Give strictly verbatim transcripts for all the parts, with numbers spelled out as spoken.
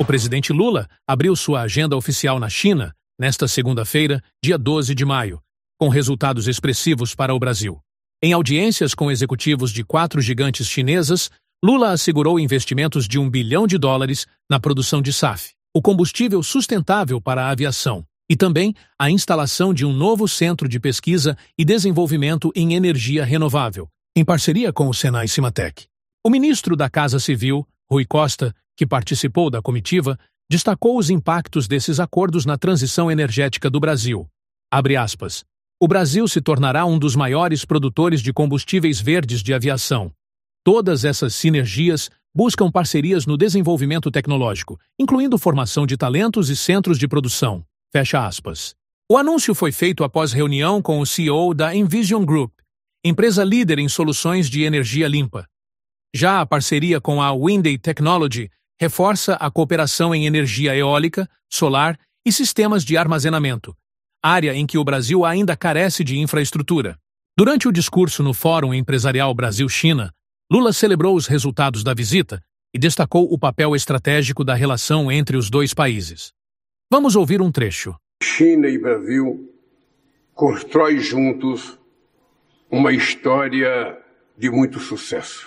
presidente Lula abriu sua agenda oficial na China nesta segunda-feira, dia doze de maio, com resultados expressivos para o Brasil. Em audiências com executivos de quatro gigantes chinesas, Lula assegurou investimentos de um bilhão de dólares na produção de S A F, o combustível sustentável para a aviação, e também a instalação de um novo centro de pesquisa e desenvolvimento em energia renovável, em parceria com o Senai Cimatec. O ministro da Casa Civil, Rui Costa, que participou da comitiva, destacou os impactos desses acordos na transição energética do Brasil. Abre aspas. O Brasil se tornará um dos maiores produtores de combustíveis verdes de aviação. Todas essas sinergias buscam parcerias no desenvolvimento tecnológico, incluindo formação de talentos e centros de produção. Fecha aspas. O anúncio foi feito após reunião com o C E O da Envision Group, empresa líder em soluções de energia limpa. Já a parceria com a Windy Technology reforça a cooperação em energia eólica, solar e sistemas de armazenamento, área em que o Brasil ainda carece de infraestrutura. Durante o discurso no Fórum Empresarial Brasil-China, Lula celebrou os resultados da visita e destacou o papel estratégico da relação entre os dois países. Vamos ouvir um trecho. China e Brasil constroem juntos uma história de muito sucesso.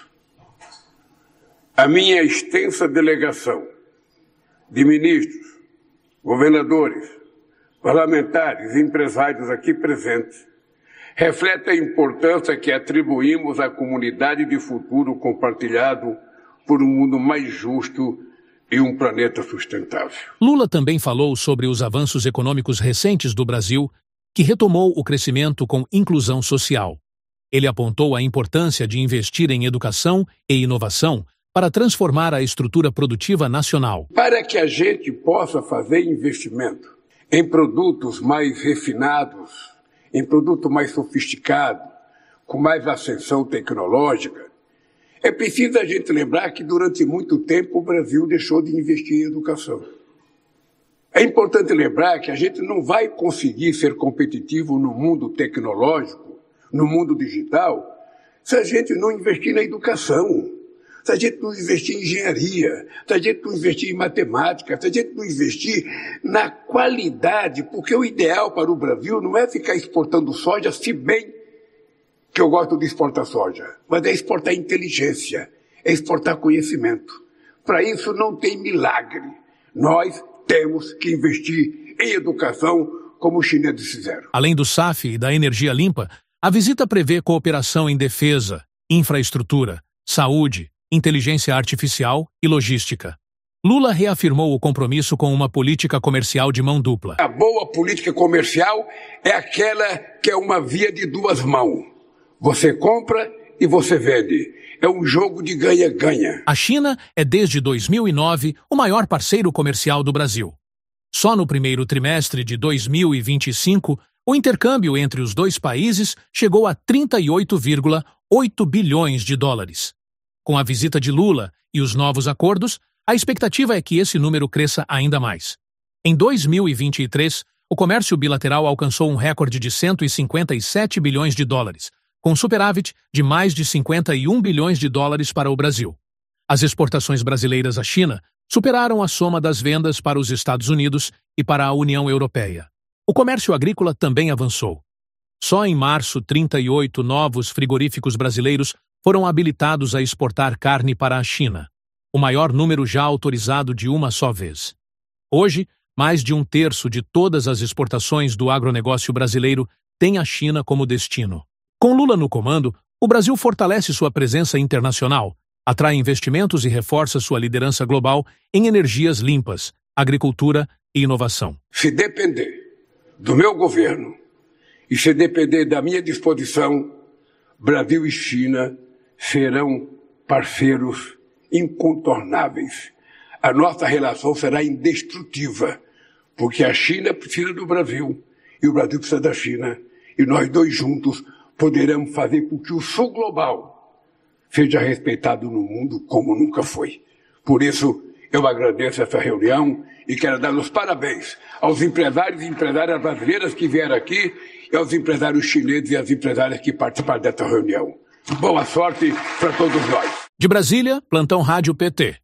A minha extensa delegação de ministros, governadores, parlamentares e empresários aqui presentes reflete a importância que atribuímos à comunidade de futuro compartilhado por um mundo mais justo e um planeta sustentável. Lula também falou sobre os avanços econômicos recentes do Brasil, que retomou o crescimento com inclusão social. Ele apontou a importância de investir em educação e inovação para transformar a estrutura produtiva nacional. Para que a gente possa fazer investimento em produtos mais refinados, em produto mais sofisticado, com mais ascensão tecnológica, é preciso a gente lembrar que durante muito tempo o Brasil deixou de investir em educação. É importante lembrar que a gente não vai conseguir ser competitivo no mundo tecnológico, no mundo digital, se a gente não investir na educação, se a gente não investir em engenharia, se a gente não investir em matemática, se a gente não investir na qualidade, porque o ideal para o Brasil não é ficar exportando soja, se bem que eu gosto de exportar soja, mas é exportar inteligência, é exportar conhecimento. Para isso não tem milagre. Nós temos que investir em educação como os chineses fizeram. Além do S A F e da energia limpa, a visita prevê cooperação em defesa, infraestrutura, saúde, inteligência artificial e logística. Lula reafirmou o compromisso com uma política comercial de mão dupla. A boa política comercial é aquela que é uma via de duas mãos. Você compra e você vende. É um jogo de ganha-ganha. A China é desde dois mil e nove o maior parceiro comercial do Brasil. Só no primeiro trimestre de dois mil e vinte e cinco, o intercâmbio entre os dois países chegou a trinta e oito vírgula oito bilhões de dólares. Com a visita de Lula e os novos acordos, a expectativa é que esse número cresça ainda mais. Em dois mil e vinte e três, o comércio bilateral alcançou um recorde de cento e cinquenta e sete bilhões de dólares, com superávit de mais de cinquenta e um bilhões de dólares para o Brasil. As exportações brasileiras à China superaram a soma das vendas para os Estados Unidos e para a União Europeia. O comércio agrícola também avançou. Só em março, trinta e oito novos frigoríficos brasileiros foram habilitados a exportar carne para a China, o maior número já autorizado de uma só vez. Hoje, mais de um terço de todas as exportações do agronegócio brasileiro tem a China como destino. Com Lula no comando, o Brasil fortalece sua presença internacional, atrai investimentos e reforça sua liderança global em energias limpas, agricultura e inovação. Se depender do meu governo e se depender da minha disposição, Brasil e China serão parceiros incontornáveis. A nossa relação será indestrutível, porque a China precisa do Brasil e o Brasil precisa da China. E nós dois juntos poderemos fazer com que o Sul global seja respeitado no mundo como nunca foi. Por isso, eu agradeço essa reunião e quero dar os parabéns aos empresários e empresárias brasileiras que vieram aqui e aos empresários chineses e às empresárias que participaram dessa reunião. Boa sorte para todos nós. De Brasília, Plantão Rádio P T.